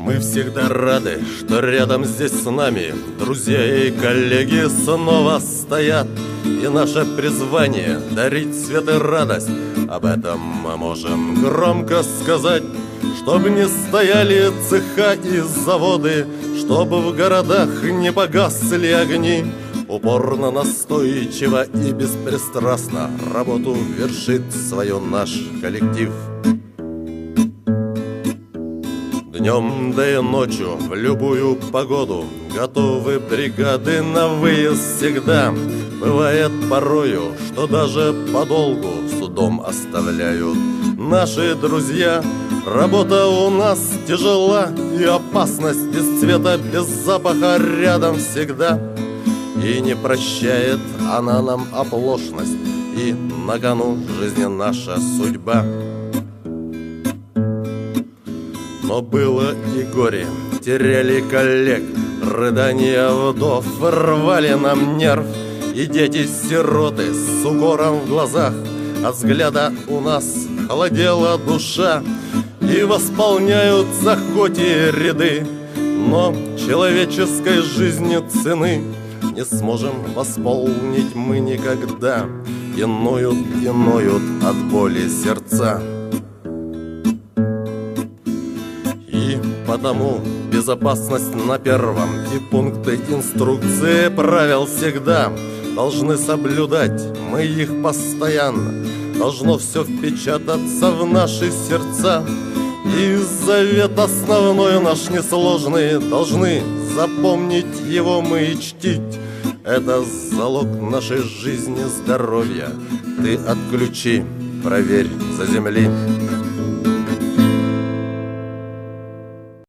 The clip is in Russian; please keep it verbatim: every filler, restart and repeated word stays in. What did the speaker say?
Мы всегда рады, что рядом здесь с нами друзья и коллеги снова стоят. И наше призвание — дарить свет и радость. Об этом мы можем громко сказать. Чтоб не стояли цеха и заводы, чтобы в городах не погасли огни, упорно, настойчиво и беспристрастно работу вершит свою наш коллектив. Днем да и ночью, в любую погоду, готовы бригады на выезд всегда. Бывает порою, что даже подолгу судом оставляют наши друзья. Работа у нас тяжела, и опасность без цвета, без запаха рядом всегда. И не прощает она нам оплошность, и на кону жизни наша судьба. Но было и горе, теряли коллег, рыдания вдов рвали нам нерв. И дети-сироты с укором в глазах, от взгляда у нас холодела душа. И восполняются хоть и ряды, но человеческой жизни цены не сможем восполнить мы никогда. И ноют, и ноют от боли сердца. И потому безопасность на первом, и пункты инструкции правил всегда должны соблюдать мы их постоянно. Должно все впечататься в наши сердца. И завет основной наш несложный должны запомнить его мы и чтить. Это залог нашей жизни, здоровья. Ты отключи, проверь, заземли.